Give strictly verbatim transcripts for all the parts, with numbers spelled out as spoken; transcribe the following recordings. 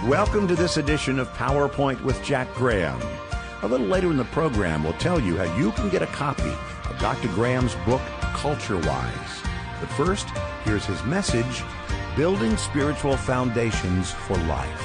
Welcome to this edition of PowerPoint with Jack Graham. A little later in the program, we'll tell you how you can get a copy of Doctor Graham's book, Culture Wise. But first, here's his message, Building Spiritual Foundations for Life.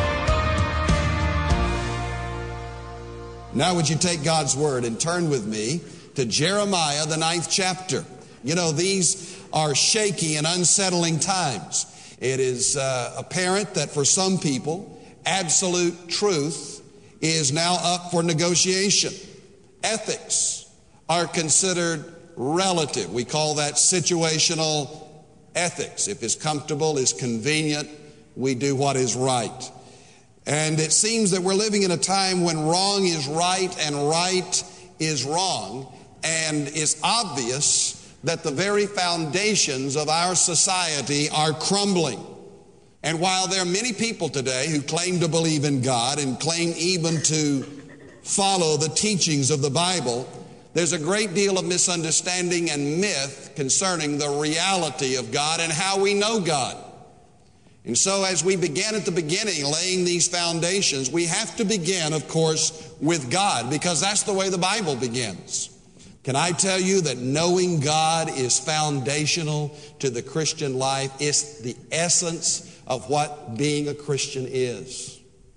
Now would you take God's Word and turn with me to Jeremiah, the ninth chapter. You know, these are shaky and unsettling times. It is uh, apparent that for some people, absolute truth is now up for negotiation. Ethics are considered relative. We call that situational ethics. If it's comfortable, it's convenient, we do what is right. And it seems that we're living in a time when wrong is right and right is wrong. And it's obvious that the very foundations of our society are crumbling. And while there are many people today who claim to believe in God and claim even to follow the teachings of the Bible, there's a great deal of misunderstanding and myth concerning the reality of God and how we know God. And so as we began at the beginning laying these foundations, we have to begin, of course, with God, because that's the way the Bible begins. Can I tell you that knowing God is foundational to the Christian life? It's the essence of what being a Christian is.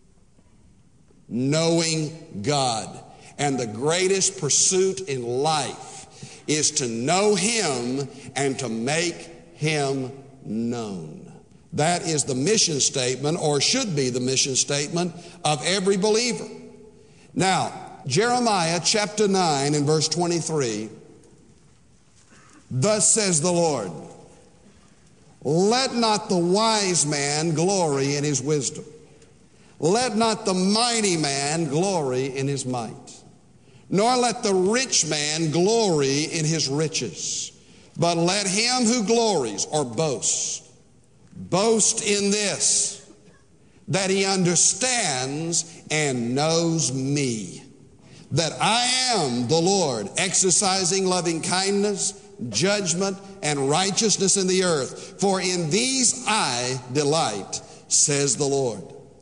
Knowing God. And the greatest pursuit in life is to know Him and to make Him known. That is the mission statement, or should be the mission statement, of every believer. Now, Jeremiah chapter nine and verse twenty-three, thus says the Lord, let not the wise man glory in his wisdom. Let not the mighty man glory in his might. Nor let the rich man glory in his riches. But let him who glories or boasts, boast in this, that he understands and knows me, that I am the Lord, exercising loving kindness, judgment, and righteousness in the earth. For in these I delight, says the Lord.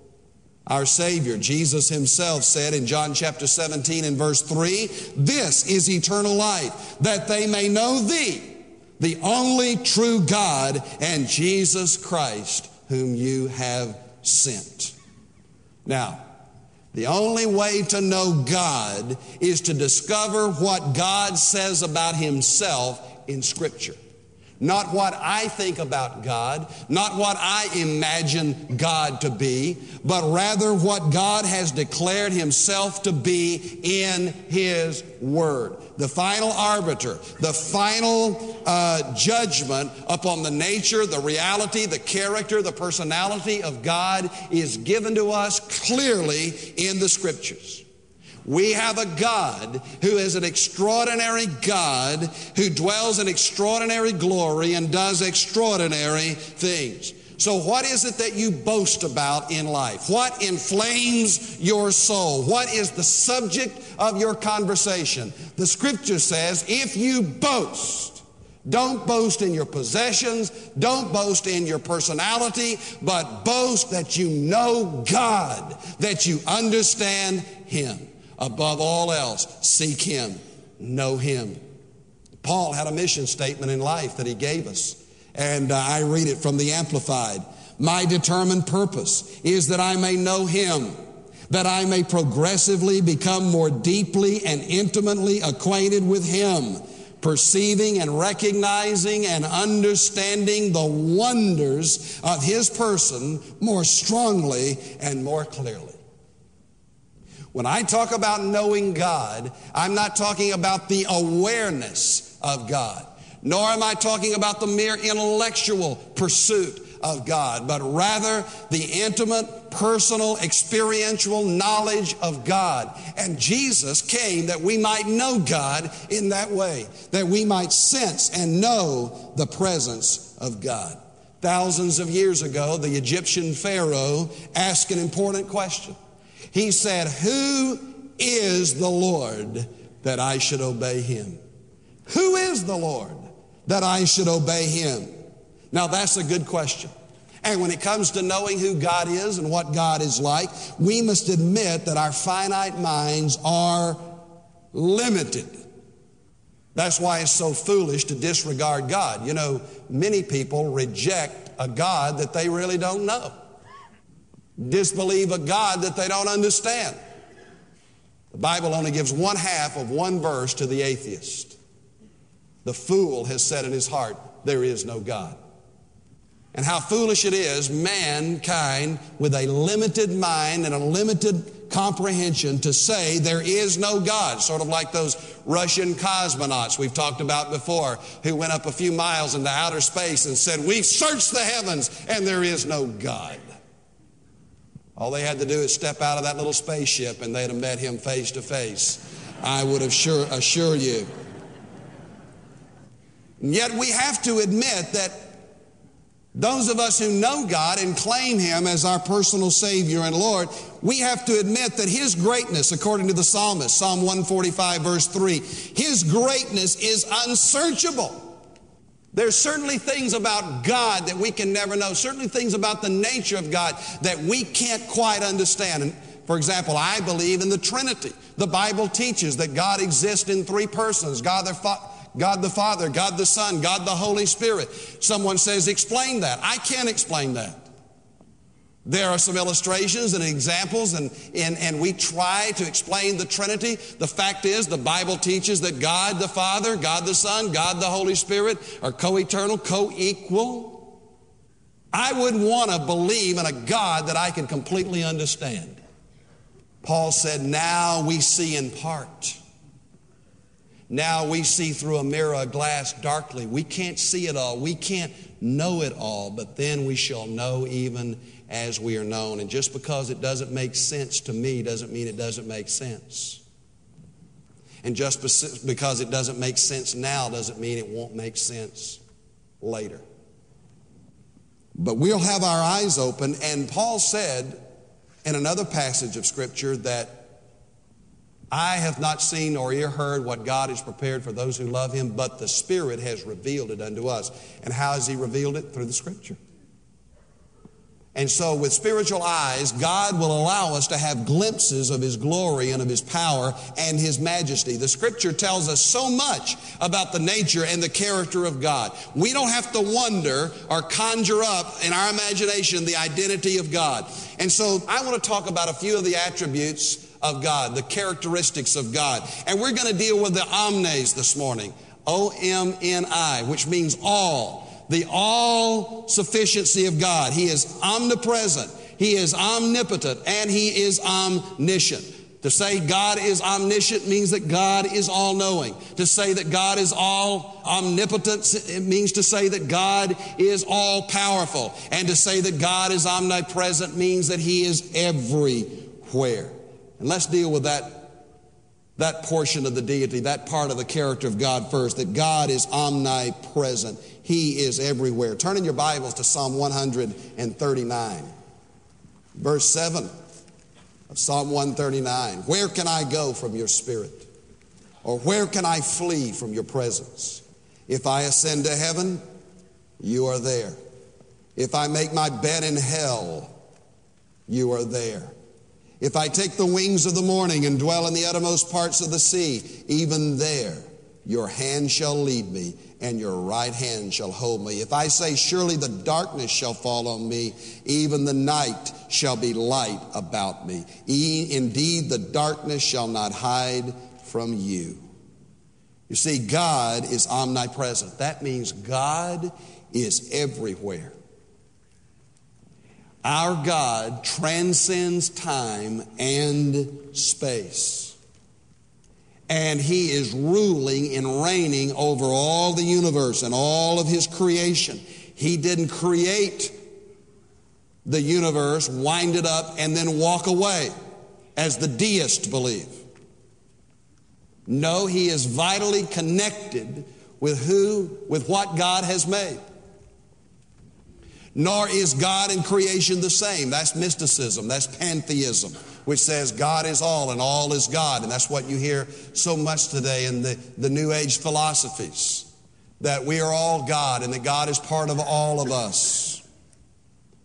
Our Savior, Jesus Himself, said in John chapter seventeen and verse three, this is eternal life, that they may know Thee, the only true God, and Jesus Christ, whom You have sent. Now, the only way to know God is to discover what God says about Himself in Scripture. Not what I think about God, not what I imagine God to be, but rather what God has declared Himself to be in His Word. The final arbiter, the final uh, judgment upon the nature, the reality, the character, the personality of God is given to us clearly in the Scriptures. We have a God who is an extraordinary God who dwells in extraordinary glory and does extraordinary things. So what is it that you boast about in life? What inflames your soul? What is the subject of your conversation? The Scripture says, if you boast, don't boast in your possessions, don't boast in your personality, but boast that you know God, that you understand Him. Above all else, seek Him, know Him. Paul had a mission statement in life that he gave us, and uh, I read it from the Amplified. My determined purpose is that I may know Him, that I may progressively become more deeply and intimately acquainted with Him, perceiving and recognizing and understanding the wonders of His person more strongly and more clearly. When I talk about knowing God, I'm not talking about the awareness of God, nor am I talking about the mere intellectual pursuit of God, but rather the intimate, personal, experiential knowledge of God. And Jesus came that we might know God in that way, that we might sense and know the presence of God. Thousands of years ago, the Egyptian Pharaoh asked an important question. He said, who is the Lord that I should obey Him? Who is the Lord that I should obey Him? Now that's a good question. And when it comes to knowing who God is and what God is like, we must admit that our finite minds are limited. That's why it's so foolish to disregard God. You know, many people reject a God that they really don't know. Disbelieve a God that they don't understand. The Bible only gives one half of one verse to the atheist. The fool has said in his heart, there is no God. And how foolish it is, mankind with a limited mind and a limited comprehension to say there is no God. Sort of like those Russian cosmonauts we've talked about before who went up a few miles into outer space and said, we've searched the heavens and there is no God. All they had to do is step out of that little spaceship and they'd have met him face to face. I would assure, assure you. And yet we have to admit that those of us who know God and claim Him as our personal Savior and Lord, we have to admit that His greatness, according to the psalmist, Psalm one forty-five, verse three, His greatness is unsearchable. There's certainly things about God that we can never know, certainly things about the nature of God that we can't quite understand. And for example, I believe in the Trinity. The Bible teaches that God exists in three persons, God the Father, God the Father, God the Son, God the Holy Spirit. Someone says, explain that. I can't explain that. There are some illustrations and examples, and, and, and we try to explain the Trinity. The fact is, the Bible teaches that God the Father, God the Son, God the Holy Spirit are co-eternal, co-equal. I wouldn't want to believe in a God that I can completely understand. Paul said, now we see in part. Now we see through a mirror of glass darkly. We can't see it all. We can't know it all, but then we shall know even as we are known. And just because it doesn't make sense to me doesn't mean it doesn't make sense. And just because it doesn't make sense now doesn't mean it won't make sense later. But we'll have our eyes open, and Paul said in another passage of Scripture that I have not seen nor ear heard what God has prepared for those who love Him, but the Spirit has revealed it unto us. And how has He revealed it? Through the Scripture. And so with spiritual eyes, God will allow us to have glimpses of His glory and of His power and His majesty. The Scripture tells us so much about the nature and the character of God. We don't have to wonder or conjure up in our imagination the identity of God. And so I want to talk about a few of the attributes of God, the characteristics of God. And we're going to deal with the omnes this morning, O M N I, which means all. The all-sufficiency of God. He is omnipresent, He is omnipotent, and He is omniscient. To say God is omniscient means that God is all-knowing. To say that God is all omnipotent, it means to say that God is all-powerful. And to say that God is omnipresent means that He is everywhere. And let's deal with that that portion of the deity, that part of the character of God first, that God is omnipresent. He is everywhere. Turn in your Bibles to Psalm one thirty-nine, verse seven of Psalm one thirty-nine. Where can I go from your spirit? Or where can I flee from your presence? If I ascend to heaven, you are there. If I make my bed in hell, you are there. If I take the wings of the morning and dwell in the uttermost parts of the sea, even there your hand shall lead me, and your right hand shall hold me. If I say, surely the darkness shall fall on me, even the night shall be light about me. E- indeed, the darkness shall not hide from you. You see, God is omnipresent. That means God is everywhere. Our God transcends time and space. And He is ruling and reigning over all the universe and all of His creation. He didn't create the universe, wind it up, and then walk away, as the deists believe. No, He is vitally connected with who, with what God has made. Nor is God and creation the same. That's mysticism. That's pantheism, which says God is all and all is God. And that's what you hear so much today in the, the New Age philosophies, that we are all God and that God is part of all of us.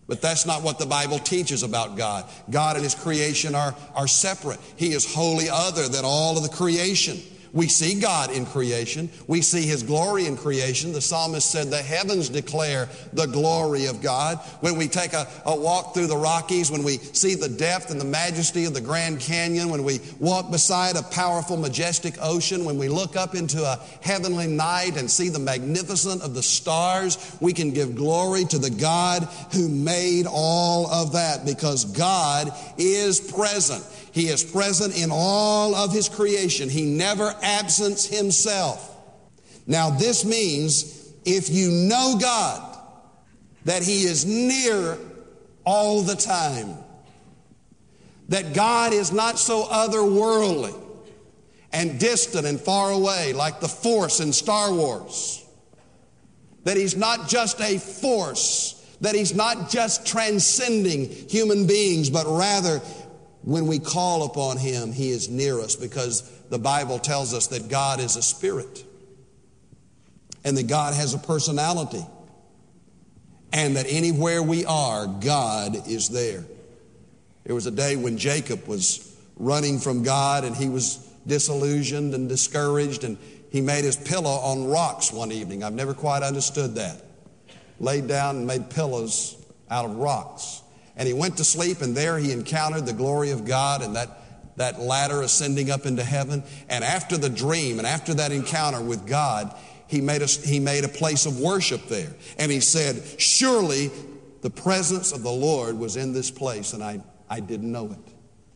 But that's not what the Bible teaches about God. God and His creation are, are separate. He is wholly other than all of the creation. We see God in creation. We see His glory in creation. The psalmist said, the heavens declare the glory of God. When we take a, a walk through the Rockies, when we see the depth and the majesty of the Grand Canyon, when we walk beside a powerful, majestic ocean, when we look up into a heavenly night and see the magnificence of the stars, we can give glory to the God who made all of that, because God is present. He is present in all of His creation. He never absents Himself. Now this means if you know God, that He is near all the time. That God is not so otherworldly and distant and far away like the Force in Star Wars. That He's not just a force. That He's not just transcending human beings, but rather when we call upon Him, He is near us, because the Bible tells us that God is a spirit and that God has a personality and that anywhere we are, God is there. There was a day when Jacob was running from God and he was disillusioned and discouraged, and he made his pillow on rocks one evening. I've never quite understood that. Laid down and made pillows out of rocks. And he went to sleep, and there he encountered the glory of God and that, that ladder ascending up into heaven. And after the dream and after that encounter with God, he made, a, he made a place of worship there. And he said, surely the presence of the Lord was in this place, and I, I didn't know it.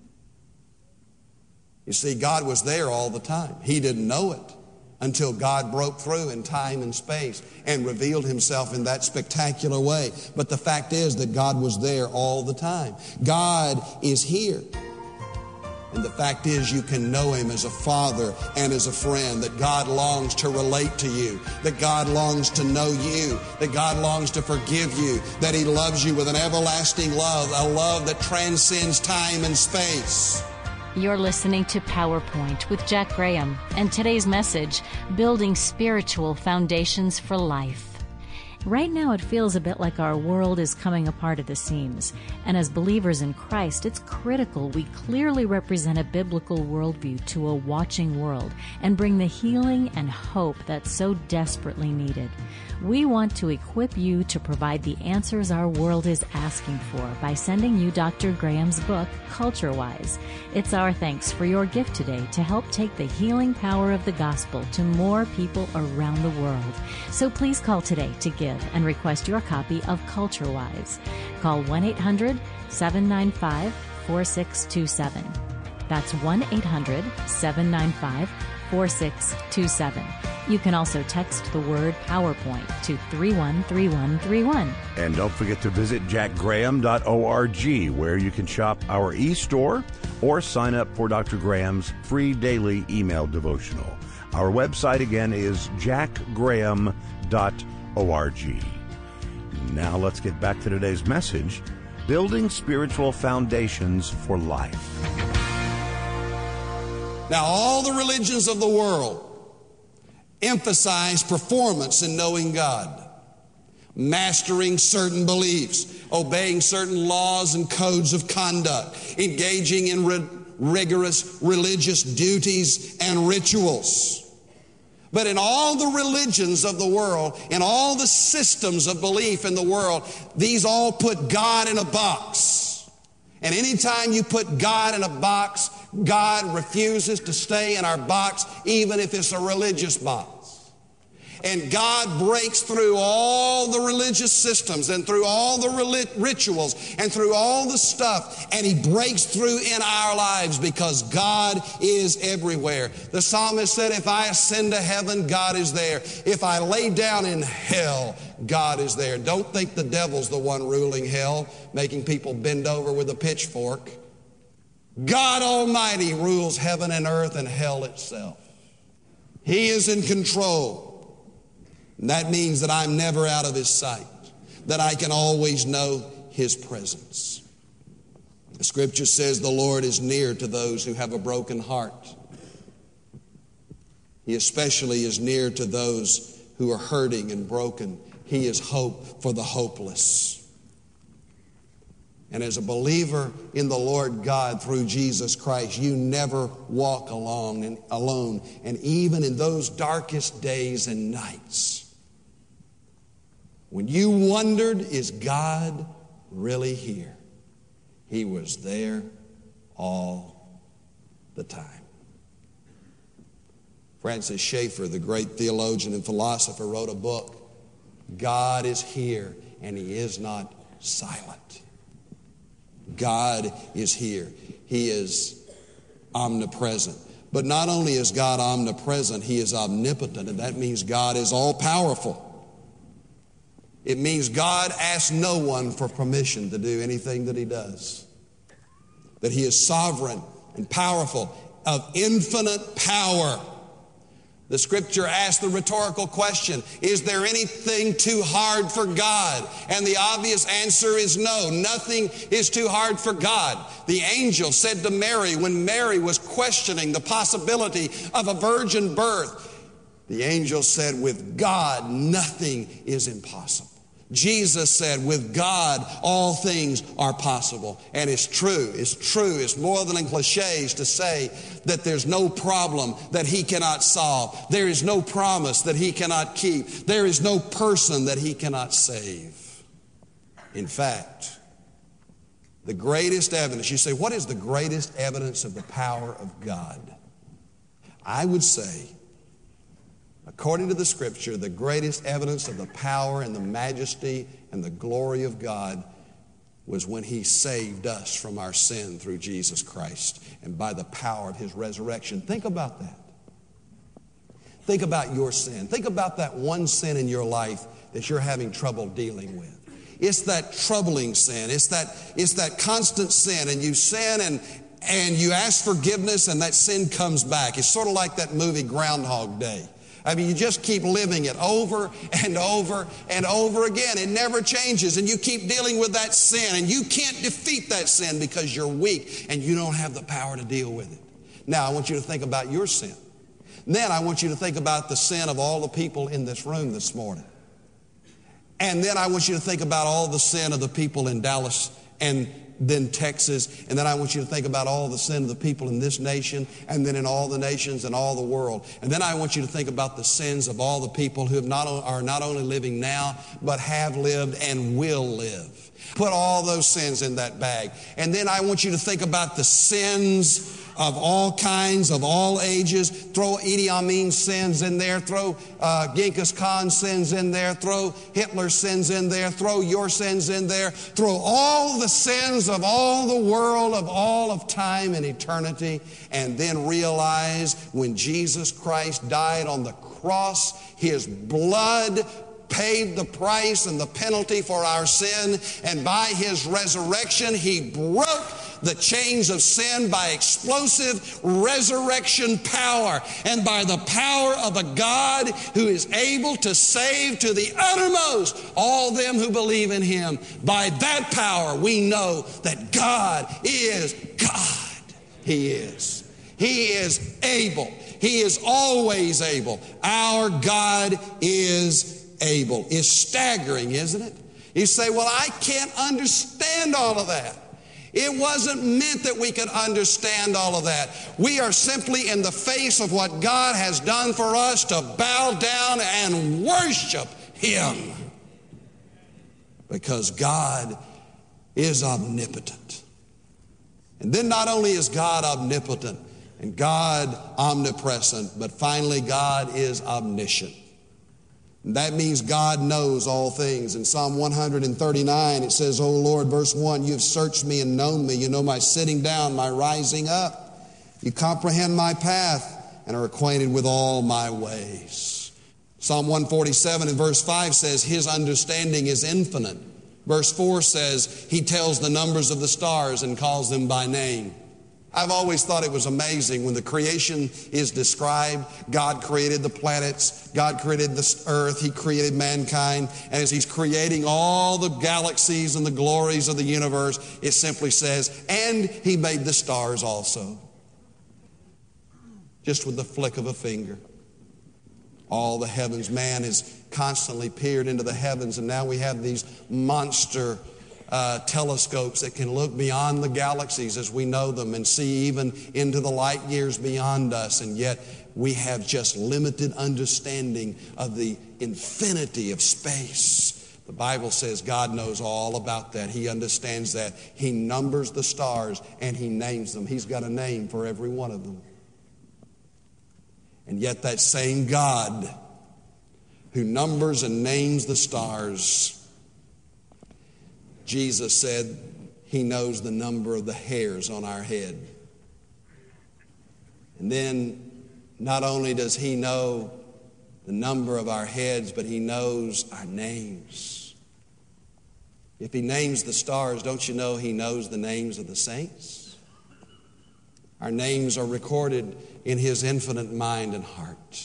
You see, God was there all the time. He didn't know it until God broke through in time and space and revealed Himself in that spectacular way. But the fact is that God was there all the time. God is here. And the fact is you can know Him as a father and as a friend, that God longs to relate to you, that God longs to know you, that God longs to forgive you, that He loves you with an everlasting love, a love that transcends time and space. You're listening to PowerPoint with Jack Graham, and today's message, Building Spiritual Foundations for Life. Right now it feels a bit like our world is coming apart at the seams, and as believers in Christ, it's critical we clearly represent a biblical worldview to a watching world and bring the healing and hope that's so desperately needed. We want to equip you to provide the answers our world is asking for by sending you Doctor Graham's book, Culture Wise. It's our thanks for your gift today to help take the healing power of the gospel to more people around the world. So please call today to give and request your copy of Culture Wise. Call one eight hundred seven nine five four six two seven. That's one eight hundred seven nine five four six two seven. You can also text the word PowerPoint to three one three one three one. And don't forget to visit jack graham dot org, where you can shop our e-store or sign up for Doctor Graham's free daily email devotional. Our website again is jack graham dot org. Now let's get back to today's message, Building Spiritual Foundations for Life. Now, all the religions of the world emphasize performance in knowing God, mastering certain beliefs, obeying certain laws and codes of conduct, engaging in ri- rigorous religious duties and rituals. But in all the religions of the world, in all the systems of belief in the world, these all put God in a box. And anytime you put God in a box, God refuses to stay in our box, even if it's a religious box. And God breaks through all the religious systems and through all the rituals and through all the stuff, and He breaks through in our lives because God is everywhere. The psalmist said, if I ascend to heaven, God is there. If I lay down in hell, God is there. Don't think the devil's the one ruling hell, making people bend over with a pitchfork. God Almighty rules heaven and earth and hell itself. He is in control. And that means that I'm never out of His sight, that I can always know His presence. The Scripture says the Lord is near to those who have a broken heart. He especially is near to those who are hurting and broken. He is hope for the hopeless. And as a believer in the Lord God through Jesus Christ, you never walk alone and alone. And even in those darkest days and nights, when you wondered, is God really here? He was there all the time. Francis Schaeffer, the great theologian and philosopher, wrote a book, God is here and He is not silent. God is here. He is omnipresent. But not only is God omnipresent, He is omnipotent, and that means God is all-powerful. It means God asks no one for permission to do anything that He does. That He is sovereign and powerful, of infinite power. The Scripture asks the rhetorical question, is there anything too hard for God? And the obvious answer is no. Nothing is too hard for God. The angel said to Mary when Mary was questioning the possibility of a virgin birth, the angel said, with God, nothing is impossible. Jesus said, with God, all things are possible. And it's true. It's true. It's more than cliches to say that there's no problem that He cannot solve. There is no promise that He cannot keep. There is no person that He cannot save. In fact, the greatest evidence, you say, what is the greatest evidence of the power of God? I would say, according to the Scripture, the greatest evidence of the power and the majesty and the glory of God was when He saved us from our sin through Jesus Christ and by the power of His resurrection. Think about that. Think about your sin. Think about that one sin in your life that you're having trouble dealing with. It's that troubling sin. It's that, it's that constant sin, and you sin and, and you ask forgiveness and that sin comes back. It's sort of like that movie Groundhog Day. I mean, you just keep living it over and over and over again. It never changes, and you keep dealing with that sin, and you can't defeat that sin because you're weak and you don't have the power to deal with it. Now, I want you to think about your sin. Then I want you to think about the sin of all the people in this room this morning. And then I want you to think about all the sin of the people in Dallas and then Texas, and then I want you to think about all the sin of the people in this nation, and then in all the nations and all the world. And then I want you to think about the sins of all the people who have not, are not only living now, but have lived and will live. Put all those sins in that bag. And then I want you to think about the sins of all kinds, of all ages. Throw Idi Amin's sins in there. Throw uh, Genghis Khan's sins in there. Throw Hitler's sins in there. Throw your sins in there. Throw all the sins of all the world, of all of time and eternity. And then realize when Jesus Christ died on the cross, His blood paid the price and the penalty for our sin. And by His resurrection, He broke the chains of sin by explosive resurrection power, and by the power of a God who is able to save to the uttermost all them who believe in Him. By that power, we know that God is God. He is. He is able. He is always able. Our God is able. It's staggering, isn't it? You say, well, I can't understand all of that. It wasn't meant that we could understand all of that. We are simply in the face of what God has done for us to bow down and worship Him. Because God is omnipotent. And then not only is God omnipotent and God omnipresent, but finally God is omniscient. That means God knows all things. In Psalm one thirty-nine, it says, O Lord, verse one, you've searched me and known me. You know my sitting down, my rising up. You comprehend my path and are acquainted with all my ways. Psalm one forty-seven and verse five says, His understanding is infinite. Verse four says, He tells the numbers of the stars and calls them by name. I've always thought it was amazing when the creation is described. God created the planets. God created the earth. He created mankind. And as He's creating all the galaxies and the glories of the universe, it simply says, and He made the stars also. Just with the flick of a finger. All the heavens. Man has constantly peered into the heavens, and now we have these monster uh, telescopes that can look beyond the galaxies as we know them and see even into the light years beyond us, and yet we have just limited understanding of the infinity of space. The Bible says God knows all about that. He understands that. He numbers the stars and He names them. He's got a name for every one of them. And yet that same God who numbers and names the stars, Jesus said He knows the number of the hairs on our head. And then not only does He know the number of our heads, but He knows our names. If He names the stars, don't you know He knows the names of the saints? Our names are recorded in His infinite mind and heart.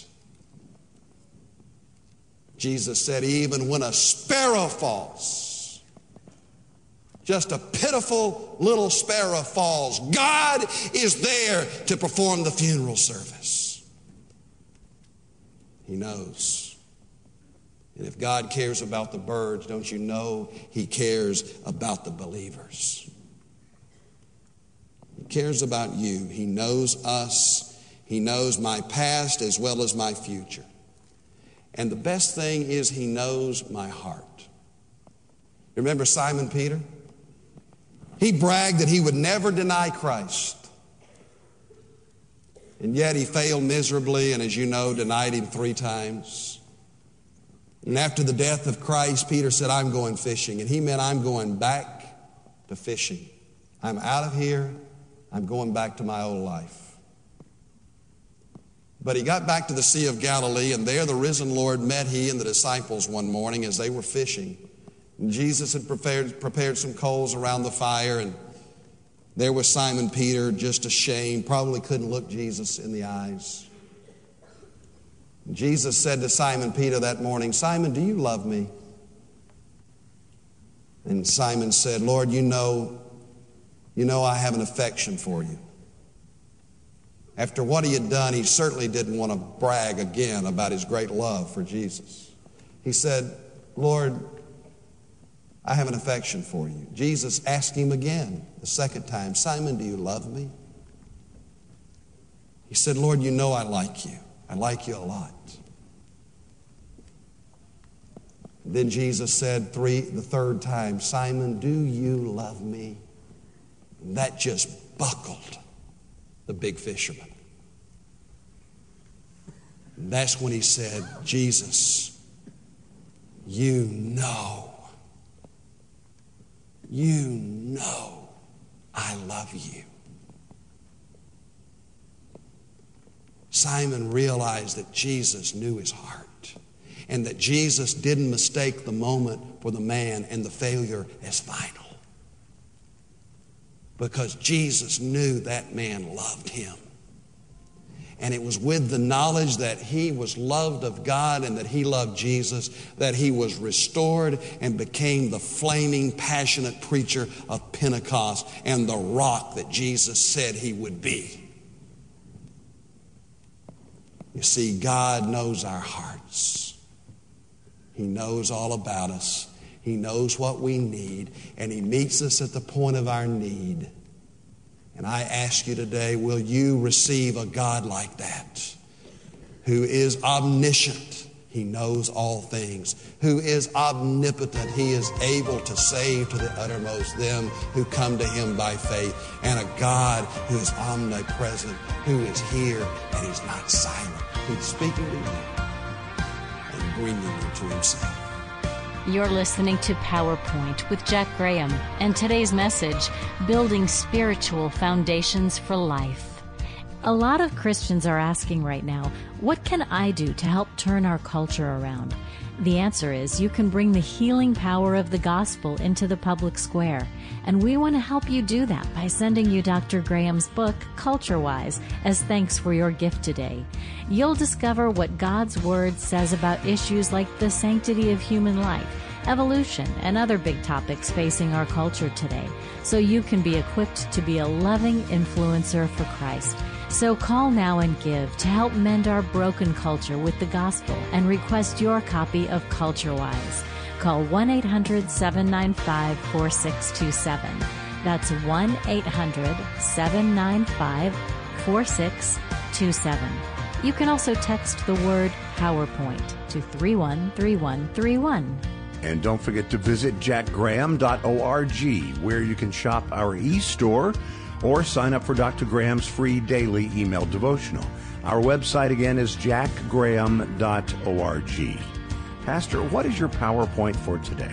Jesus said, even when a sparrow falls, just a pitiful little sparrow falls, God is there to perform the funeral service. He knows. And if God cares about the birds, don't you know He cares about the believers? He cares about you. He knows us. He knows my past as well as my future. And the best thing is He knows my heart. Remember Simon Peter? He bragged that he would never deny Christ. And yet he failed miserably, and as you know, denied Him three times. And after the death of Christ, Peter said, I'm going fishing. And he meant, I'm going back to fishing. I'm out of here. I'm going back to my old life. But he got back to the Sea of Galilee, and there the risen Lord met he and the disciples one morning as they were fishing. And Jesus had prepared, prepared some coals around the fire, and there was Simon Peter, just ashamed, probably couldn't look Jesus in the eyes. Jesus said to Simon Peter that morning, Simon, do you love me? And Simon said, Lord, you know, you know I have an affection for you. After what he had done, he certainly didn't want to brag again about his great love for Jesus. He said, Lord, I have an affection for you. Jesus asked him again, the second time, Simon, do you love me? He said, Lord, you know I like you. I like you a lot. Then Jesus said three, the third time, Simon, do you love me? And that just buckled the big fisherman. And that's when he said, Jesus, you know, you know I love you. Simon realized that Jesus knew his heart, and that Jesus didn't mistake the moment for the man and the failure as final. Because Jesus knew that man loved him. And it was with the knowledge that he was loved of God and that he loved Jesus that he was restored and became the flaming, passionate preacher of Pentecost and the rock that Jesus said he would be. You see, God knows our hearts. He knows all about us. He knows what we need, and He meets us at the point of our need. And I ask you today, will you receive a God like that, who is omniscient? He knows all things. Who is omnipotent? He is able to save to the uttermost them who come to Him by faith. And a God who is omnipresent, who is here, and He's not silent. He's speaking to you and bringing you to Himself. You're listening to PowerPoint with Jack Graham, and today's message, Building Spiritual Foundations for Life. A lot of Christians are asking right now, what can I do to help turn our culture around? The answer is you can bring the healing power of the gospel into the public square. And we want to help you do that by sending you Doctor Graham's book, Culture Wise, as thanks for your gift today. You'll discover what God's Word says about issues like the sanctity of human life, evolution, and other big topics facing our culture today, so you can be equipped to be a loving influencer for Christ. So call now and give to help mend our broken culture with the gospel and request your copy of Culture Wise. Call one eight hundred seven nine five four six two seven. That's one eight hundred seven nine five four six two seven. You can also text the word PowerPoint to three one three one three one. And don't forget to visit jack graham dot org, where you can shop our e-store or sign up for Doctor Graham's free daily email devotional. Our website again is jack graham dot org. Pastor, what is your PowerPoint for today?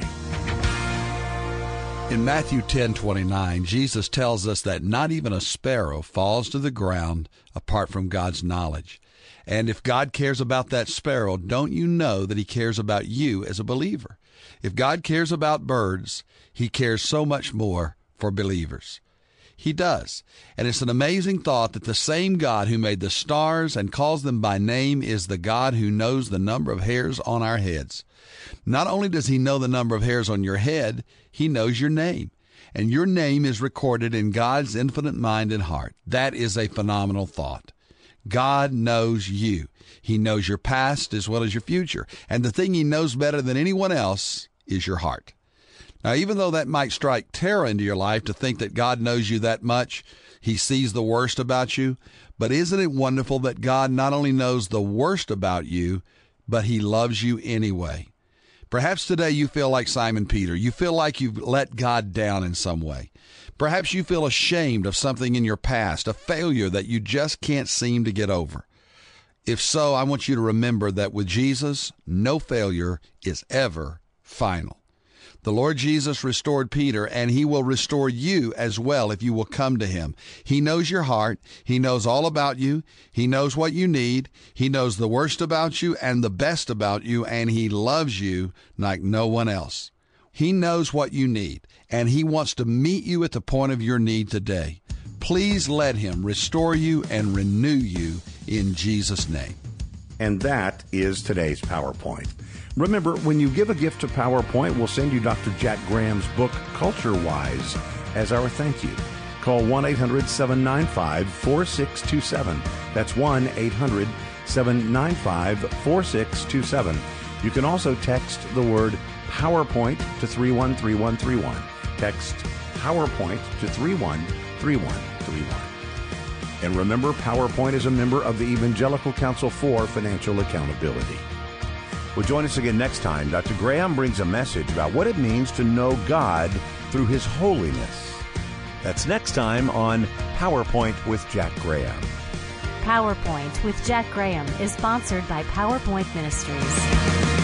In Matthew ten twenty-nine, Jesus tells us that not even a sparrow falls to the ground apart from God's knowledge. And if God cares about that sparrow, don't you know that he cares about you as a believer? If God cares about birds, he cares so much more for believers. He does. And it's an amazing thought that the same God who made the stars and calls them by name is the God who knows the number of hairs on our heads. Not only does he know the number of hairs on your head, he knows your name. And your name is recorded in God's infinite mind and heart. That is a phenomenal thought. God knows you. He knows your past as well as your future. And the thing he knows better than anyone else is your heart. Now, even though that might strike terror into your life to think that God knows you that much, he sees the worst about you, but isn't it wonderful that God not only knows the worst about you, but he loves you anyway? Perhaps today you feel like Simon Peter. You feel like you've let God down in some way. Perhaps you feel ashamed of something in your past, a failure that you just can't seem to get over. If so, I want you to remember that with Jesus, no failure is ever final. The Lord Jesus restored Peter, and he will restore you as well if you will come to him. He knows your heart. He knows all about you. He knows what you need. He knows the worst about you and the best about you, and he loves you like no one else. He knows what you need, and he wants to meet you at the point of your need today. Please let him restore you and renew you in Jesus' name. And that is today's PowerPoint. Remember, when you give a gift to PowerPoint, we'll send you Doctor Jack Graham's book, Culture Wise, as our thank you. Call one eight hundred seven nine five four six two seven. That's one eight hundred seven nine five four six two seven. You can also text the word PowerPoint to three one three one three one. Text PowerPoint to three one three one three one. And remember, PowerPoint is a member of the Evangelical Council for Financial Accountability. Well, join us again next time. Doctor Graham brings a message about what it means to know God through his holiness. That's next time on PowerPoint with Jack Graham. PowerPoint with Jack Graham is sponsored by PowerPoint Ministries.